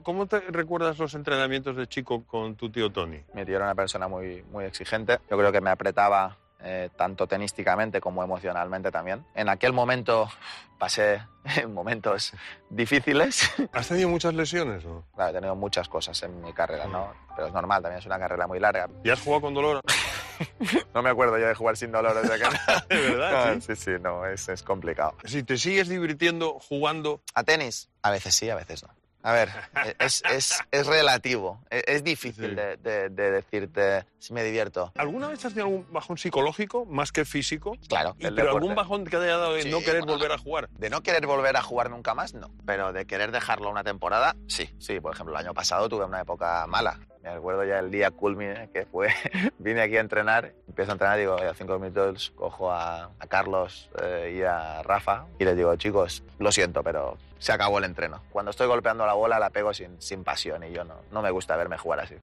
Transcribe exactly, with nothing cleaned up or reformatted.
¿Cómo te recuerdas los entrenamientos de chico con tu tío Tony? Mi tío era una persona muy, muy exigente. Yo creo que me apretaba eh, tanto tenísticamente como emocionalmente también. En aquel momento pasé momentos difíciles. ¿Has tenido muchas lesiones, no? Claro, he tenido muchas cosas en mi carrera, ¿no? Pero es normal, también es una carrera muy larga. ¿Y has jugado con dolor? No me acuerdo yo de jugar sin dolor, o sea que... ¿De verdad? No, sí, sí, no, es, es complicado. Si te sigues divirtiendo jugando... ¿A tenis? A veces sí, a veces no. A ver, es, es, es relativo, es, es difícil Sí. de, de, de decirte si me divierto. ¿Alguna vez has tenido algún bajón psicológico más que físico? Claro, Y, el pero deporte. algún bajón que te haya dado de Sí, no querer bueno, volver a jugar. De no querer volver a jugar nunca más, no. Pero de querer dejarlo una temporada, sí. Sí, por ejemplo, el año pasado tuve una época mala. Me acuerdo ya el día culmine que fue, vine aquí a entrenar, empiezo a entrenar, digo, a cinco minutos cojo a, a Carlos eh, y a Rafa y les digo, chicos, lo siento, pero se acabó el entreno. Cuando estoy golpeando la bola la pego sin, sin pasión y yo no, no me gusta verme jugar así.